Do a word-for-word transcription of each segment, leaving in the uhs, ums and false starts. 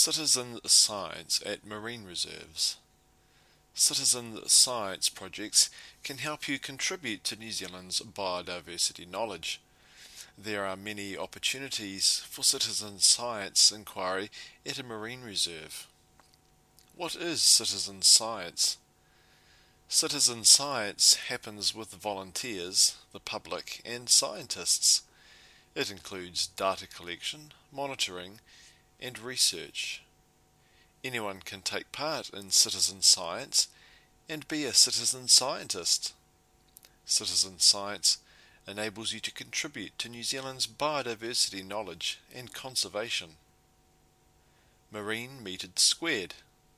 Citizen science at marine reserves. Citizen science projects can help you contribute to New Zealand's biodiversity knowledge. There are many opportunities for citizen science inquiry at a marine reserve. What is citizen science? Citizen science happens with volunteers, the public, and scientists. It includes data collection, monitoring, and research. Anyone can take part in citizen science and be a citizen scientist. Citizen science enables you to contribute to New Zealand's biodiversity knowledge and conservation. Marine Metered Squared.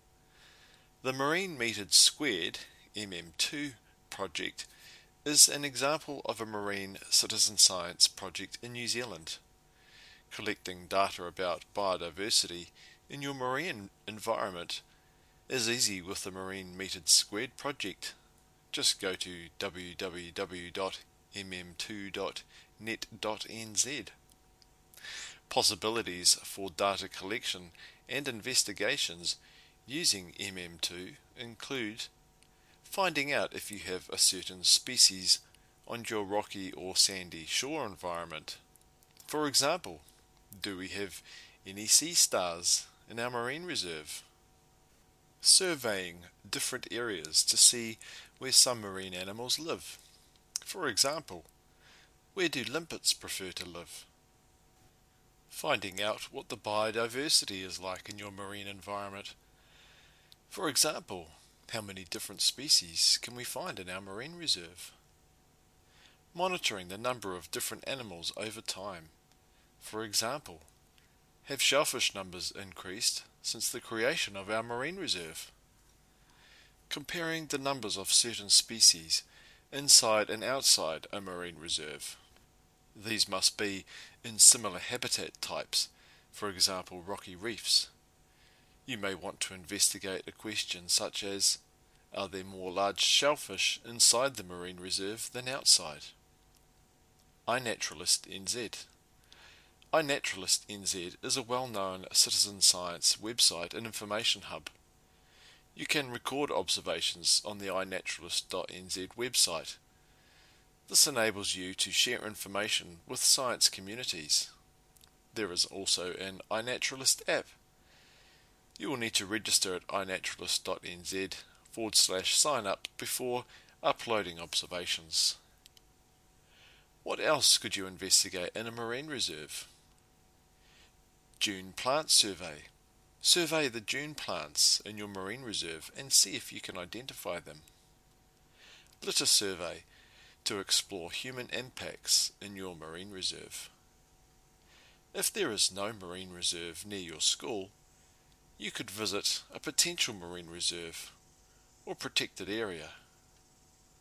The Marine Metered Squared M M two project is an example of a marine citizen science project in New Zealand. Collecting data about biodiversity in your marine environment is easy with the Marine Metered Squared project. Just go to w w w dot m m two dot net dot n z. Possibilities for data collection and investigations using M M two include finding out if you have a certain species on your rocky or sandy shore environment. For example, do we have any sea stars in our marine reserve? Surveying different areas to see where some marine animals live. For example, where do limpets prefer to live? Finding out what the biodiversity is like in your marine environment. For example, how many different species can we find in our marine reserve? Monitoring the number of different animals over time. For example, have shellfish numbers increased since the creation of our marine reserve? Comparing the numbers of certain species inside and outside a marine reserve. These must be in similar habitat types, for example rocky reefs. You may want to investigate a question such as, are there more large shellfish inside the marine reserve than outside? iNaturalist N Z. iNaturalist N Z is a well-known citizen science website and information hub. You can record observations on the i naturalist dot n z website. This enables you to share information with science communities. There is also an iNaturalist app. You will need to register at i naturalist dot n z forward slash sign up before uploading observations. What else could you investigate in a marine reserve? Dune Plant Survey. Survey the dune plants in your marine reserve and see if you can identify them. Litter Survey to explore human impacts in your marine reserve. If there is no marine reserve near your school, you could visit a potential marine reserve or protected area.